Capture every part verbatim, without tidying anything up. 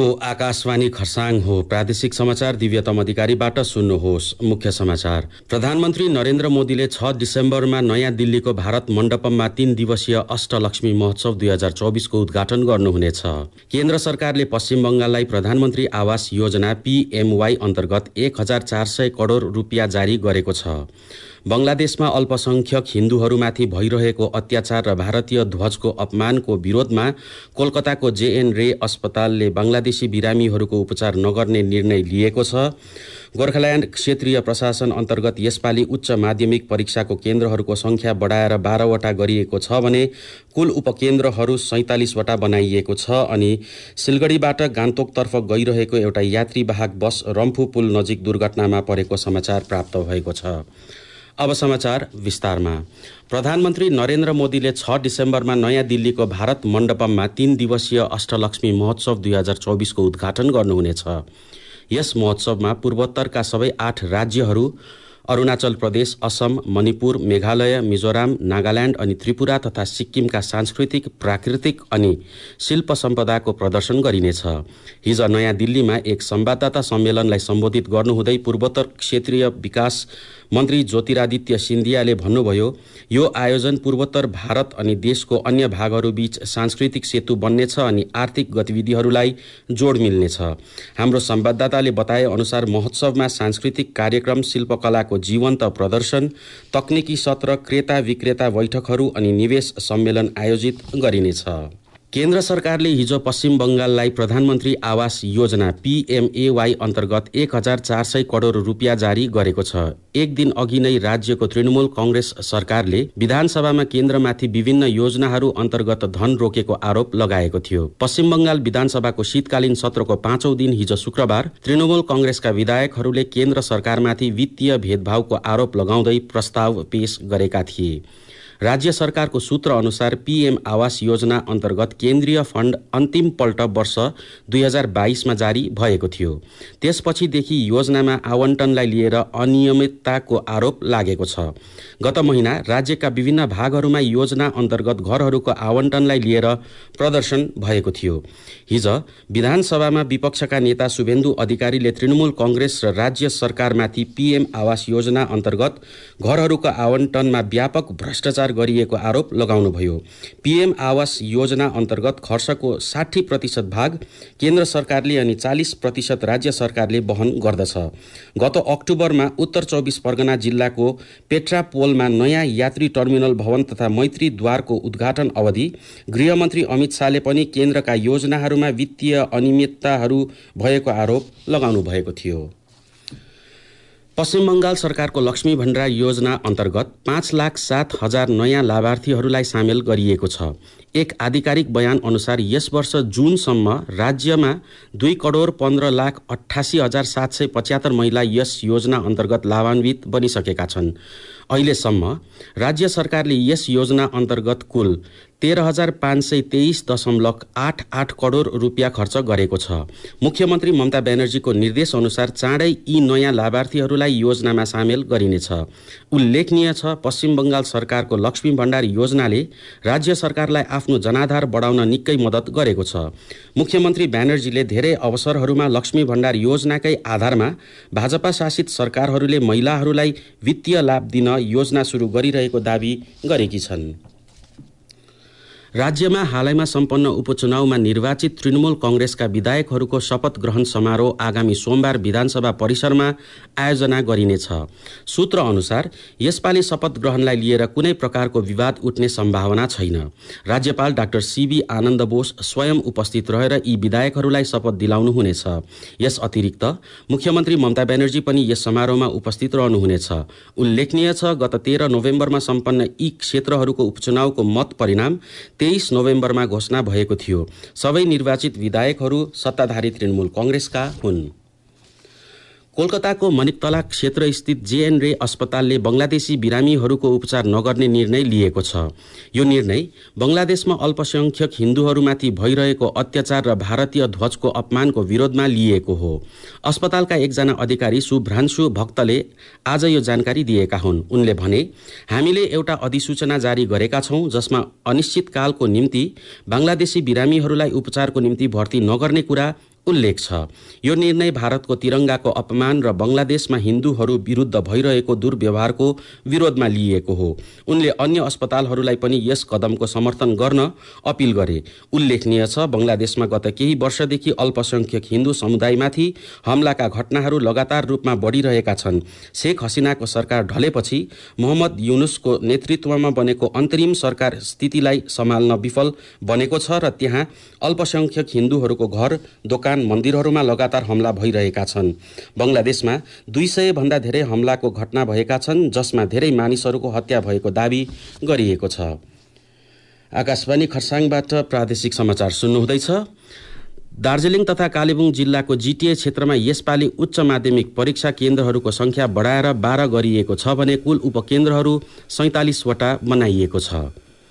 यो आकाशवाणी खरसाङ हो। प्रादेशिक समाचार दिव्यतम अधिकारीबाट सुन्नुहोस्। मुख्य समाचार। प्रधानमन्त्री नरेन्द्र मोदीले छ डिसेम्बरमा नयाँ दिल्लीको भारत मण्डपममा तीन दिवसीय अष्टलक्ष्मी महोत्सव दुई हजार चौबिसको उद्घाटन गर्नुहुनेछ। केन्द्र सरकारले पश्चिम बंगाललाई प्रधानमन्त्री आवास योजना पीएमवाई अन्तर्गत एक हजार चार सय करोड़ रुपियाँ जारी गरेको छ। बंगलादेशमा अल्पसंख्यक हिन्दूहरूमाथि भइरहेको अत्याचार र भारतीय ध्वजको अपमानको विरोधमा कोलकाताको जेएन रे अस्पतालले बंगलादेशी बिरामीहरूको उपचार नगर्ने निर्णय लिएको छ। गोर्खाल्यान्ड क्षेत्रीय प्रशासन अन्तर्गत यसपालि उच्च माध्यमिक परीक्षाको केन्द्रहरूको संख्या बढाएर बाह्रवटा गरिएको छ भने कुल उपकेन्द्रहरू सैंतालिसवटा बनाइएको छ। अनि सिलगढीबाट गान्तोकतर्फ गइरहेको एउटा यात्रीवाहक बस रम्फू पुल नजिक दुर्घटनामा परेको समाचार प्राप्त भएको छ। अब समाचार विस्तारमा। प्रधानमन्त्री नरेन्द्र मोदीले छ डिसेम्बरमा नयाँ दिल्लीको भारत मण्डपममा तीन दिवसीय अष्टलक्ष्मी महोत्सव दुई हजार चौबिसको उद्घाटन गर्नुहुनेछ। यस महोत्सवमा पूर्वोत्तरका सबै आठ राज्यहरू अरुणाचल प्रदेश, असम, मणिपुर, मेघालय, मिजोराम, नागाल्यान्ड अनि त्रिपुरा तथा सिक्किमका सांस्कृतिक, प्राकृतिक अनि शिल्प सम्पदाको प्रदर्शन गरिनेछ। हिज नयाँ दिल्लीमा एक संवाददाता सम्मेलनलाई सम्बोधित गर्नुहुँदै पूर्वोत्तर क्षेत्रीय विकास मन्त्री ज्योतिरादित्य सिन्धियाले भन्नुभयो, यो आयोजन पूर्वोत्तर भारत अनि देशको अन्य भागहरूबीच सांस्कृतिक सेतु बन्नेछ अनि आर्थिक गतिविधिहरूलाई जोड मिल्नेछ। हाम्रो संवाददाताले बताए अनुसार महोत्सवमा सांस्कृतिक कार्यक्रम, शिल्पकलाको जीवन्त प्रदर्शन, तकनिकी सत्र, क्रेता विक्रेता बैठकहरू अनि निवेश सम्मेलन आयोजित गरिनेछ। केन्द्र सरकारले हिजो पश्चिम बंगाललाई प्रधानमन्त्री आवास योजना पीएमएवाई अन्तर्गत एक हजार चार सय करोड़ रुपियाँ जारी गरेको छ। एक दिन अघि नै राज्यको तृणमूल कांग्रेस सरकारले विधानसभामा केन्द्रमाथि विभिन्न योजनाहरू अन्तर्गत धन रोकेको आरोप लगाएको थियो। पश्चिम बंगाल विधानसभाको शीतकालीन सत्रको पाँचौं दिन हिजो शुक्रबार तृणमूल कांग्रेसका विधायकहरूले केन्द्र सरकारमाथि वित्तीय भेदभावको आरोप लगाउँदै प्रस्ताव पेश गरेका थिए। राज्य सरकारको सूत्र अनुसार पीएम आवास योजना अन्तर्गत केन्द्रीय फण्ड अन्तिम पल्ट वर्ष दुई हजार बाइसमा जारी भएको थियो। त्यसपछिदेखि योजनामा आवन्टनलाई लिएर अनियमितताको आरोप लागेको छ। गत महिना राज्यका विभिन्न भागहरूमा योजना अन्तर्गत घरहरूको आवन्टनलाई लिएर प्रदर्शन भएको थियो। हिज विधानसभामा विपक्षका नेता शुभेन्दु अधिकारीले तृणमूल कांग्रेस र राज्य सरकारमाथि पीएम आवास योजना अन्तर्गत घरहरूको आवन्टनमा व्यापक भ्रष्टाचार गरिएको आरोप लगाउनुभयो। पीएम आवास योजना अन्तर्गत खर्चको साठी प्रतिशत भाग केन्द्र सरकारले अनि चालीस प्रतिशत राज्य सरकारले वहन गर्दछ। गत अक्टोबरमा उत्तर चौबिस परगना जिल्लाको पेट्रापोलमा नयाँ यात्री टर्मिनल भवन तथा मैत्री द्वारको उद्घाटन अवधि गृहमन्त्री अमित शाहले पनि केन्द्रका योजनाहरूमा वित्तीय अनियमितताहरू भएको आरोप लगाउनु भएको थियो। पश्चिम बंगाल सरकारको लक्ष्मी भण्डार योजना अन्तर्गत पाँच लाख सात हजार नयाँ लाभार्थीहरूलाई सामेल गरिएको छ। एक आधिकारिक बयान अनुसार यस वर्ष जूनसम्म राज्यमा दुई करोड़ पन्ध्र लाख अठासी हजार सात सय पचहत्तर महिला यस योजना अन्तर्गत लाभान्वित बनिसकेका छन्। अहिलेसम्म राज्य सरकारले यस योजना अन्तर्गत कुल तेह्र हजार पाँच सय तेइस दशमलव आठ आठ करोड़ रुपियाँ खर्च गरेको छ। मुख्यमन्त्री ममता ब्यानर्जीको निर्देश अनुसार चाँडै यी नयाँ लाभार्थीहरूलाई योजनामा सामेल गरिनेछ। उल्लेखनीय छ, पश्चिम बंगाल सरकारको लक्ष्मी भण्डार योजनाले राज्य सरकारलाई आफ्नो जनाधार बढाउन निकै मद्दत गरेको छ। मुख्यमन्त्री ब्यानर्जीले धेरै अवसरहरूमा लक्ष्मी भण्डार योजनाकै आधारमा भाजपा शासित सरकारहरूले महिलाहरूलाई वित्तीय लाभ दिन योजना सुरु गरिरहेको दावी गरेकी छन्। राज्यमा हालैमा सम्पन्न उपचुनावमा निर्वाचित तृणमूल कांग्रेसका विधायकहरूको शपथ ग्रहण समारोह आगामी सोमबार विधानसभा परिसरमा आयोजना गरिनेछ। सूत्र अनुसार यसपालि शपथ ग्रहणलाई लिएर कुनै प्रकारको विवाद उठ्ने सम्भावना छैन। राज्यपाल डाक्टर सीबी आनन्द बोस स्वयं उपस्थित रहेर यी विधायकहरूलाई शपथ दिलाउनु हुनेछ। यस अतिरिक्त मुख्यमन्त्री ममता ब्यानर्जी पनि यस समारोहमा उपस्थित रहनुहुनेछ। उल्लेखनीय छ, गत तेह्र नोभेम्बरमा सम्पन्न यी क्षेत्रहरूको उपचुनावको मत परिणाम तेइस नोभेम्बरमा घोषणा भएको थियो। सबै निर्वाचित विधायकहरू सत्ताधारी तृणमूल कांग्रेसका हुन्। कोलकाताको मनिकतला क्षेत्र स्थित जेएन रे अस्पतालले बंगलादेशी बिरामीहरूको उपचार नगर्ने निर्णय लिएको छ। यो निर्णय बंगलादेशमा अल्पसंख्यक हिन्दूहरूमाथि भइरहेको अत्याचार र भारतीय ध्वजको अपमानको विरोधमा लिएको हो। अस्पतालका एकजना अधिकारी शुभ्रांशु भक्तले आज यो जानकारी दिएका हुन्। उनले भने, हामीले एउटा अधिसूचना जारी गरेका छौं जसमा अनिश्चितकालको निम्ति बंगलादेशी बिरामीहरूलाई उपचारको निम्ति भर्ती नगर्ने कुरा उल्लेख छ। यो निर्णय भारतको तिरंगाको अपमान र बंगलादेशमा हिन्दूहरू विरुद्ध भइरहेको दुर्व्यवहारको विरोधमा लिइएको हो। उनले अन्य अस्पतालहरूलाई पनि यस कदमको समर्थन गर्न अपील गरे। उल्लेखनीय छ, बंगलादेशमा गत केही वर्षदेखि अल्पसंख्यक हिन्दू समुदायमाथि हमलाका घटनाहरू लगातार रूपमा बढिरहेका छन्। शेख हसिनाको सरकार ढलेपछि मोहम्मद युनुसको नेतृत्वमा बनेको अन्तरिम सरकार स्थितिलाई सम्हाल्न विफल बनेको छ र त्यहाँ अल्पसंख्यक हिन्दूहरूको घर, दोकान, मन्दिरहरूमा लगातार हमला भइरहेका छन्। बंगलादेशमा दुई सय भन्दा धेरै हमलाको घटना भएका छन्, जसमा धेरै मानिसहरूको हत्या भएको दावी गरिएको छ। आकाशवाणी खरसाङबाट प्रादेशिक समाचार सुन्नुहुँदैछ। दार्जिलिङ तथा कालेबुङ जिल्लाको जीटीए क्षेत्रमा यसपालि उच्च माध्यमिक परीक्षा केन्द्रहरूको संख्या बढाएर बाह्र गरिएको छ भने कुल उपकेन्द्रहरू सैंतालीसवटा बनाइएको छ।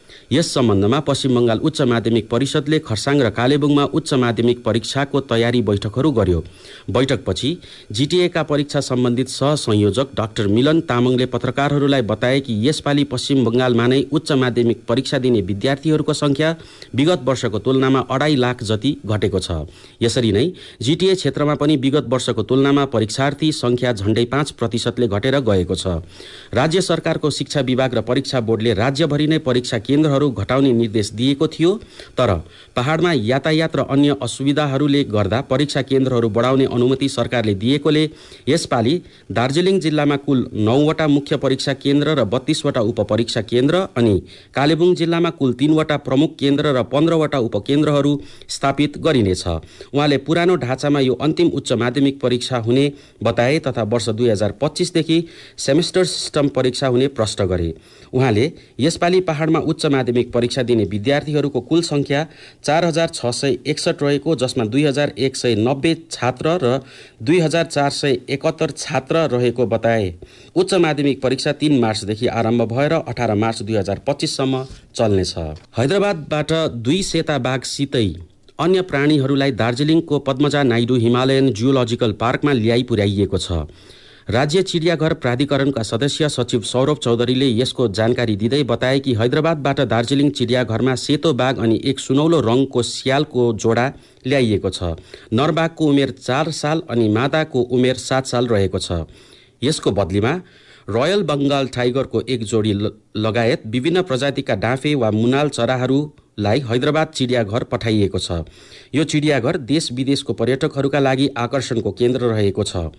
यस सम्बन्धमा पश्चिम बंगाल उच्च माध्यमिक परिषदले खरसाङ र कालेबुङमा उच्च माध्यमिक परीक्षाको तयारी बैठकहरू गर्यो। बैठकपछि जीटीएका परीक्षा सम्बन्धित सहसंयोजक डाक्टर मिलन तामाङले पत्रकारहरूलाई बताए कि यसपालि पश्चिम बंगालमा नै उच्च माध्यमिक परीक्षा दिने विद्यार्थीहरूको संख्या विगत वर्षको तुलनामा अढाई लाख जति घटेको छ। यसरी नै जीटीए क्षेत्रमा पनि विगत वर्षको तुलनामा परीक्षार्थी संख्या झण्डै पाँच प्रतिशतले घटेर गएको छ। राज्य सरकारको शिक्षा विभाग र परीक्षा बोर्डले राज्यभरि नै परीक्षा केन्द्र घटाउने निर्देश दिएको थियो, तर पहाडमा यातायात र अन्य असुविधाहरूले गर्दा परीक्षा केन्द्रहरू बढाउने अनुमति सरकारले दिएकोले यसपालि दार्जिलिङ जिल्लामा कुल नौवटा मुख्य परीक्षा केन्द्र र बत्तीसवटा उपपरीक्षा केन्द्र अनि कालेबुङ जिल्लामा कुल तीनवटा प्रमुख केन्द्र र पन्ध्रवटा उपकेन्द्रहरू स्थापित गरिनेछ। उहाँले पुरानो ढाँचामा यो अन्तिम उच्च माध्यमिक परीक्षा हुने बताए तथा वर्ष दुई हजार पच्चीसदेखि सेमेस्टर सिस्टम परीक्षा हुने प्रश्न गरे। उहाँले यसपालि पहाडमा उच्च माध्यमिक परीक्षा दिने विद्यार्थीहरूको कुल संख्या चार हजार छ सय एकसठ रहेको, जसमा दुई हजार एक सय नब्बे छात्र र दुई हजार चार सय एकहत्तर छात्र रहेको बताए। उच्च माध्यमिक परीक्षा तीन मार्चदेखि आरम्भ भएर अठार मार्च दुई हजार पच्चीससम्म चल्नेछ। हैदराबादबाट दुई सेता बाघसितै अन्य प्राणीहरूलाई दार्जिलिङको पद्मजा नाइडु हिमालयन जियोलोजिकल पार्कमा ल्याइ पुर्याइएको छ। राज्य चिडियाघर प्राधिकरणका सदस्य सचिव सौरभ चौधरीले यसको जानकारी दिँदै बताए कि हैदराबादबाट दार्जिलिङ चिडियाघरमा सेतो बाघ अनि एक सुनौलो रङको स्यालको जोडा ल्याइएको छ। नरबाघको उमेर चार साल अनि मादाको उमेर सात साल रहेको छ। यसको बदलीमा रोयल बंगाल टाइगरको एक जोडी लगायत विभिन्न प्रजातिका डाँफे वा मुनाल चराहरूलाई हैदराबाद चिडियाघर पठाइएको छ। यो चिडियाघर देश विदेशको पर्यटकहरूका लागि आकर्षणको केन्द्र रहेको छ।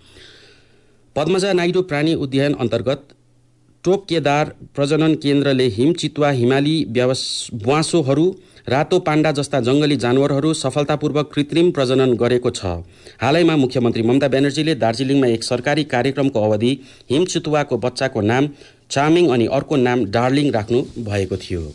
पद्मजा नाइडु प्राणी उद्यान अन्तर्गत टोपकेदार प्रजनन केन्द्रले हिम चितुवा, हिमाली ब्वाँसोहरू, रातो पाण्डा जस्ता जंगली जानवरहरू सफलतापूर्वक कृत्रिम प्रजनन गरेको छ। हालैमा मुख्यमन्त्री ममता ब्यानर्जीले दार्जिलिङमा एक सरकारी कार्यक्रमको अवधि हिम चितुवाको बच्चाको नाम चामिङ अनि अर्को नाम डार्लिङ राख्नु भएको थियो।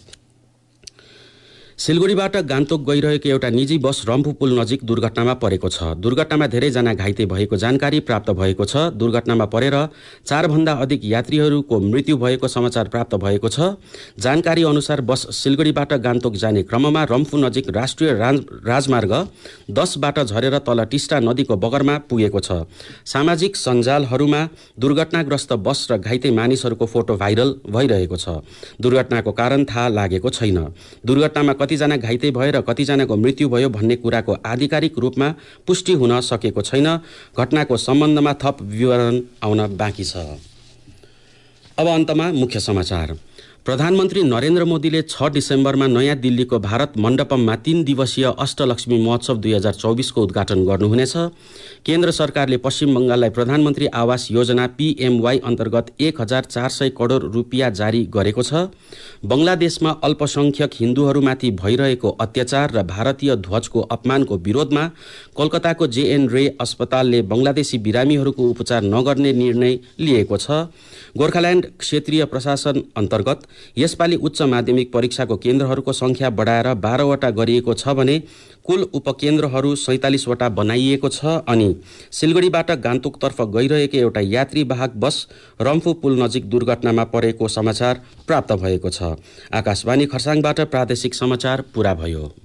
सिलगढीबाट गान्तोक गइरहेको एउटा निजी बस रम्फू पुल नजिक दुर्घटनामा परेको छ। दुर्घटनामा धेरैजना घाइते भएको जानकारी प्राप्त भएको छ। दुर्घटनामा परेर चार भन्दा अधिक यात्रीहरूको मृत्यु भएको समाचार प्राप्त भएको छ। जानकारी अनुसार बस सिलगढीबाट गान्तोक जाने क्रममा रम्फू नजिक राष्ट्रिय राजमार्ग दसबाट झरेर तल टिस्टा नदीको बगरमा पुगेको छ। सामाजिक सञ्जालहरूमा दुर्घटनाग्रस्त बस र घाइते मानिसहरूको फोटो भाइरल भइरहेको छ। दुर्घटनाको कारण थाहा लागेको छैन। दुर्घटनामा कतिजना घाइते भएर कतिजनाको मृत्यु भयो भन्ने कुराको आधिकारिक रूपमा पुष्टि हुन सकेको छैन। घटनाको सम्बन्धमा थप विवरण आउन बाँकी छ। अब अन्तमा मुख्य समाचार। प्रधानमन्त्री नरेन्द्र मोदीले छ डिसेम्बरमा नयाँ दिल्लीको भारत मण्डपममा तीन दिवसीय अष्टलक्ष्मी महोत्सव दुई हजार चौबिसको उद्घाटन गर्नुहुनेछ। केन्द्र सरकारले पश्चिम बंगाललाई प्रधानमन्त्री आवास योजना पीएमवाई अन्तर्गत एक हजार चार सय करोड रुपियाँ जारी गरेको छ। बंगलादेशमा अल्पसंख्यक हिन्दूहरूमाथि भइरहेको अत्याचार र भारतीय ध्वजको अपमानको विरोधमा कोलकाताको जेएन रे अस्पतालले बंगलादेशी बिरामीहरूको उपचार नगर्ने निर्णय लिएको छ। गोर्खाल्याण्ड क्षेत्रीय प्रशासन अन्तर्गत यसपालि उच्च माध्यमिक परीक्षाको केन्द्रहरूको संख्या बढाएर बाह्रवटा गरिएको छ भने कुल उपकेन्द्रहरू सैंतालीसवटा बनाइएको छ। अनि सिलगढीबाट गान्तोकतर्फ गइरहेको एउटा यात्रीवाहक बस रम्फू पुल नजिक दुर्घटनामा परेको समाचार प्राप्त भएको छ। आकाशवाणी खरसाङबाट प्रादेशिक समाचार पूरा भयो।